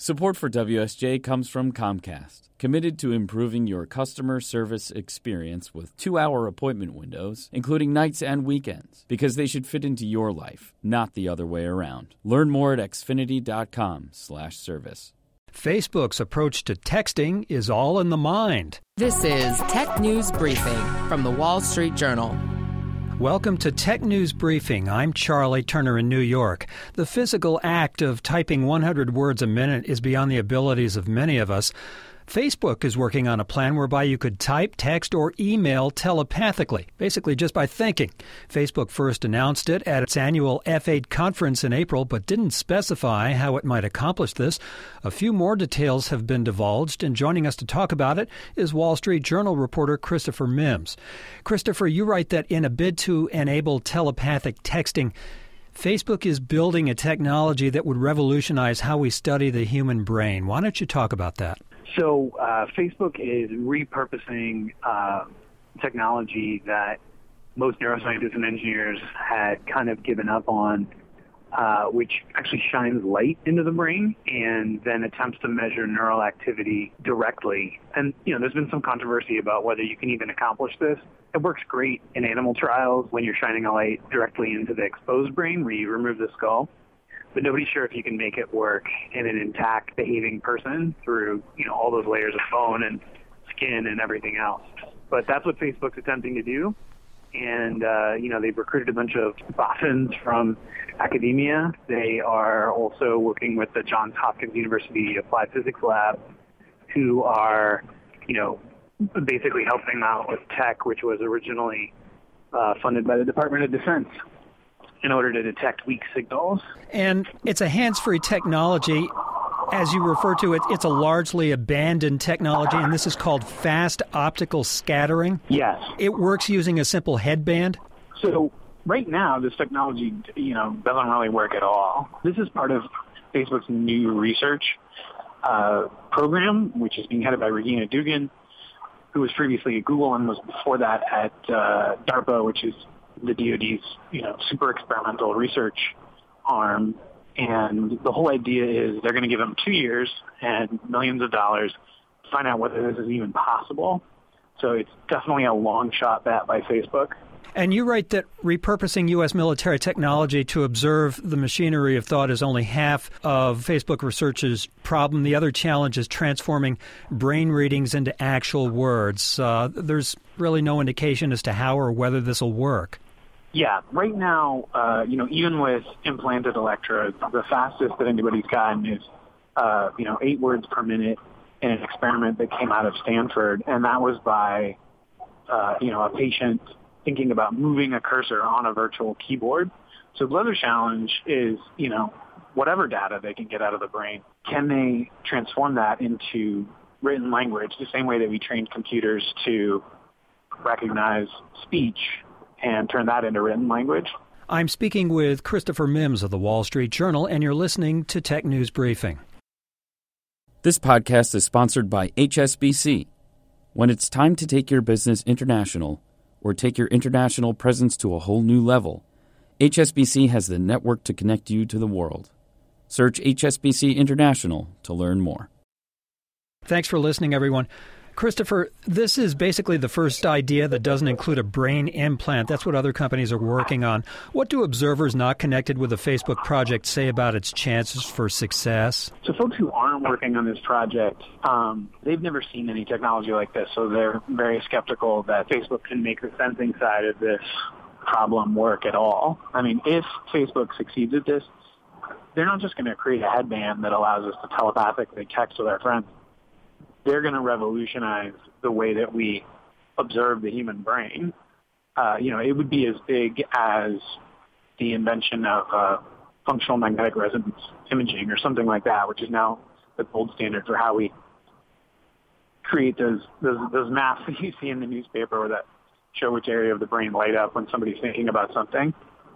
Support for WSJ comes from Comcast, committed to improving your customer service experience with 2-hour appointment windows, including nights and weekends, because they should fit into your life, not the other way around. Learn more at xfinity.com/service. Facebook's approach to texting is all in the mind. This is Tech News Briefing from the Wall Street Journal. Welcome to Tech News Briefing. I'm Charlie Turner in New York. The physical act of typing 100 words a minute is beyond the abilities of many of us. Facebook is working on a plan whereby you could type, text, or email telepathically, basically just by thinking. Facebook first announced it at its annual F8 conference in April, but didn't specify how it might accomplish this. A few more details have been divulged, and joining us to talk about it is Wall Street Journal reporter Christopher Mims. Christopher, you write that in a bid to enable telepathic texting, Facebook is building a technology that would revolutionize how we study the human brain. Why don't you talk about that? So Facebook is repurposing technology that most neuroscientists and engineers had kind of given up on, which actually shines light into the brain and then attempts to measure neural activity directly. And, there's been some controversy about whether you can even accomplish this. It works great in animal trials when you're shining a light directly into the exposed brain where you remove the skull. But nobody's sure if you can make it work in an intact behaving person through, all those layers of bone and skin and everything else. But that's what Facebook's attempting to do. And, they've recruited a bunch of boffins from academia. They are also working with the Johns Hopkins University Applied Physics Lab, who are, basically helping out with tech, which was originally funded by the Department of Defense, in order to detect weak signals. And it's a hands-free technology. As you refer to it, it's a largely abandoned technology, and this is called fast optical scattering. Yes. It works using a simple headband? So right now, this technology, doesn't really work at all. This is part of Facebook's new research program, which is being headed by Regina Dugan, who was previously at Google and was before that at DARPA, which is the DoD's, super experimental research arm. And the whole idea is they're going to give them 2 years and millions of dollars to find out whether this is even possible. So it's definitely a long shot bet by Facebook. And you write that repurposing U.S. military technology to observe the machinery of thought is only half of Facebook research's problem. The other challenge is transforming brain readings into actual words. There's really no indication as to how or whether this will work. Yeah, right now, even with implanted electrodes, the fastest that anybody's gotten is, 8 words per minute in an experiment that came out of Stanford, and that was by, a patient thinking about moving a cursor on a virtual keyboard. So the other challenge is, whatever data they can get out of the brain, can they transform that into written language the same way that we trained computers to recognize speech and turn that into written language? I'm speaking with Christopher Mims of the Wall Street Journal, and you're listening to Tech News Briefing. This podcast is sponsored by HSBC. When it's time to take your business international, or take your international presence to a whole new level, HSBC has the network to connect you to the world. Search HSBC International to learn more. Thanks for listening, everyone. Christopher, this is basically the first idea that doesn't include a brain implant. That's what other companies are working on. What do observers not connected with the Facebook project say about its chances for success? So folks who aren't working on this project, they've never seen any technology like this, so they're very skeptical that Facebook can make the sensing side of this problem work at all. I mean, if Facebook succeeds at this, they're not just going to create a headband that allows us to telepathically text with our friends. They're going to revolutionize the way that we observe the human brain. It would be as big as the invention of functional magnetic resonance imaging or something like that, which is now the gold standard for how we create those maps that you see in the newspaper that show which area of the brain light up when somebody's thinking about something.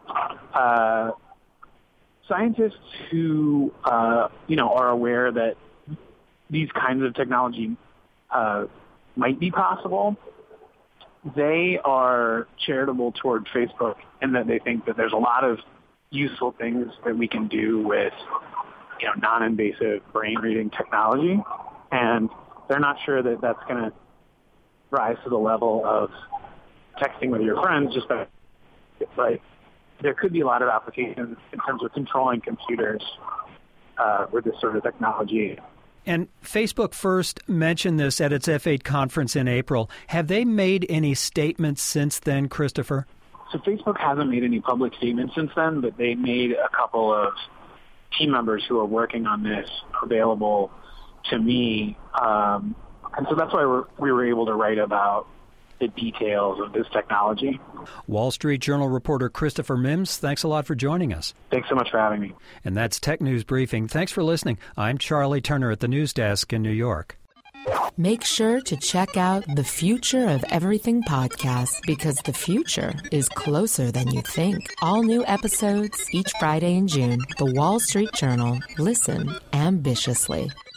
Scientists who, are aware that these kinds of technology might be possible, they are charitable toward Facebook in that they think that there's a lot of useful things that we can do with non-invasive brain reading technology, and they're not sure that that's going to rise to the level of texting with your friends. Just by, right, there could be a lot of applications in terms of controlling computers with this sort of technology. And Facebook first mentioned this at its F8 conference in April. Have they made any statements since then, Christopher? So Facebook hasn't made any public statements since then, but they made a couple of team members who are working on this available to me. And so that's why we were able to write about the details of this technology. Wall Street Journal reporter Christopher Mims, thanks a lot for joining us. Thanks so much for having me. And that's Tech News Briefing. Thanks for listening. I'm Charlie Turner at the News Desk in New York. Make sure to check out the Future of Everything podcast, because the future is closer than you think. All new episodes each Friday in June. The Wall Street Journal. Listen ambitiously.